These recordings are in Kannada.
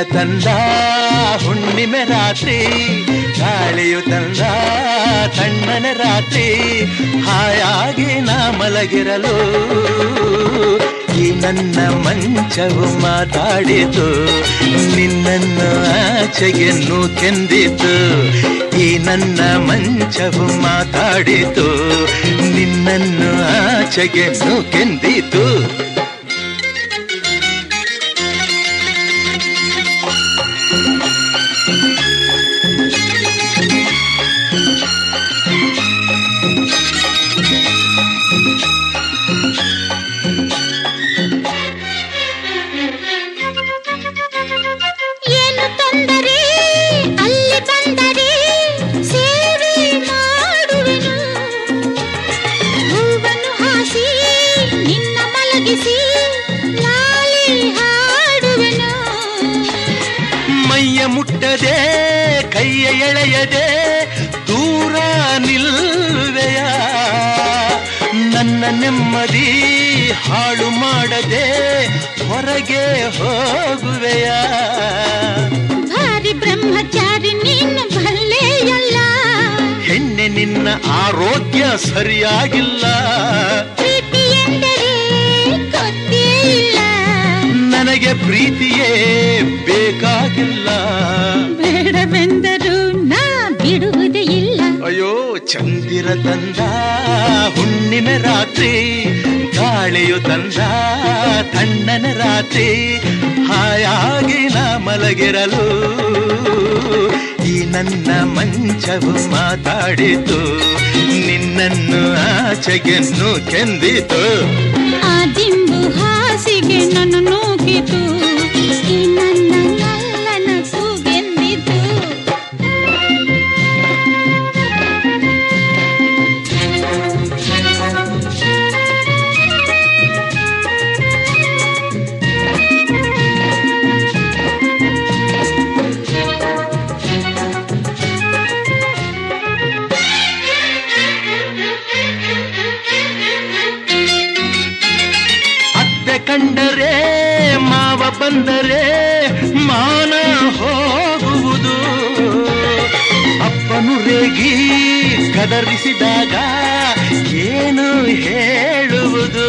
ತಂದ ಹುಣ್ಣಿಮೆ ರಾತ್ರಿ, ಗಾಳಿಯು ತಂದ ತಣ್ಣನ ರಾತ್ರಿ, ಹಾಯಾಗಿ ನಾ ಮಲಗಿರಲು ಈ ನನ್ನ ಮಂಚವು ಮಾತಾಡಿತು, ನಿನ್ನನ್ನು ಆಚೆಗೆ ನೂಕೆಂದಿತು. ಈ ನನ್ನ ಮಂಚವು ಮಾತಾಡಿತು, ನಿನ್ನನ್ನು ಆಚೆಗೆ ನೂಕೆಂದಿತು. ಮೈಯ ಮುಟ್ಟದೆ ಕೈಯ ಎಳೆಯದೆ ದೂರ ನಿಲ್ಲುವೆಯ, ನನ್ನ ನೆಮ್ಮದಿ ಹಾಳು ಮಾಡದೆ ಹೊರಗೆ ಹೋಗುವೆಯ. ಭಾರಿ ಬ್ರಹ್ಮಚಾರಿ ನೀನು ಭಲ್ಲೆಯಲ್ಲ, ಹೆಣ್ಣೆ ನಿನ್ನ ಆರೋಗ್ಯ ಸರಿಯಾಗಿಲ್ಲ. ಪ್ರೀತಿ ಎಂದರೆ ಗೊತ್ತೇ ಇಲ್ಲ, ನನಗೆ ಪ್ರೀತಿಯೇ ಬೇಕಾಗಿಲ್ಲ. ಬೇಡವೆಂದರೂ ನಾ ಬಿಡುವುದೇ ಇಲ್ಲ. ಅಯ್ಯೋ ಚಂದಿರ ತಂದ ಹುಣ್ಣಿಮೆ ರಾತ್ರಿ, ಗಾಳಿಯು ತಂದ ತಣ್ಣನ ರಾತ್ರಿ, ಹಾಯಾಗಿ ನಾ ಮಲಗಿರಲು ಈ ನನ್ನ ಮಂಚವು ಮಾತಾಡಿತು, ನಿನ್ನನ್ನು ಆಚೆಗೆ ನೂಕೆಂದಿತು. ಆ ದಿಂಬು ಹಾಸಿಗೆ ನನ್ನ ನೂಕಿತು, ಈ ನನ್ನ ನಲ್ಲನ ಕೂಗೆಂದಿತು. ಕಂಡರೆ ಮಾವ ಬಂದರೆ ಮಾನ ಹೋಗುವುದು, ಅಪ್ಪನು ರೇಗಿ ಕದರಿಸಿದಾಗ ಏನು ಹೇಳುವುದು.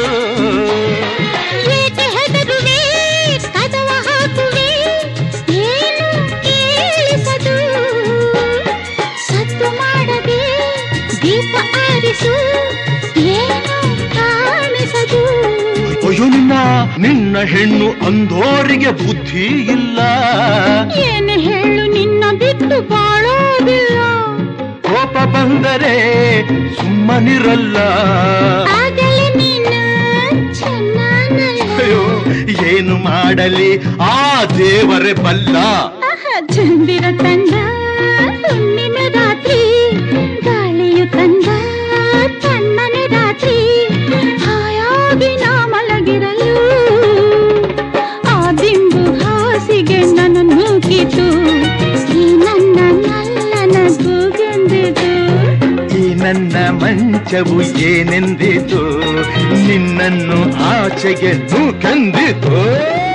ಏಕೆ ಹೆದರುವೆ ಕದವ ಹಾಕುವೆ ಏನು ಕೇಳಿಸದು, ಸದ್ದು ಮಾಡದೆ ದೀಪ ಆರಿಸು ಏನು ಕಾಣಿಸದು. ಅಯ್ಯೋ ನಿನ್ನ ಹೆಣ್ಣು ಅಂದೋರಿಗೆ ಬುದ್ಧಿ ಇಲ್ಲ. ಏನು ಹೇಳು ನಿನ್ನ ಬಿಟ್ಟು ಬಾಳೋದಿಲ್ಲ, ಕೋಪ ಬಂದರೆ ಸುಮ್ಮನಿರಲ್ಲ. ಆಗಲೇ ನೀನು ಚೆನ್ನಾನಲ್ಲ. ಅಯ್ಯೋ ಏನು ಮಾಡಲಿ ಆ ದೇವರೇ ಬಲ್ಲ. ಚಂದಿರ ತಂದ ಹುಣ್ಣಿಮೆ ರಾತ್ರಿ, ಗಾಳಿಯು ತಂದ ತಣ್ಣನೆ ರಾತ್ರಿ, ಹಾಯಾಗಿ ನಾ ಮಲಗಿರಲು ಆ ದಿಂಬು ಹಾಸಿಗೆ ನನ್ನ ನೂಕಿತು, ಈ ನನ್ನ ನಲ್ಲನ ಕೂಗೆಂದಿತು. ಈ ನನ್ನ ಮಂಚವು ಏನೆಂದಿತು, ನಿನ್ನನ್ನು ಆಚೆಗೆ ನೂಕೆಂದಿತು.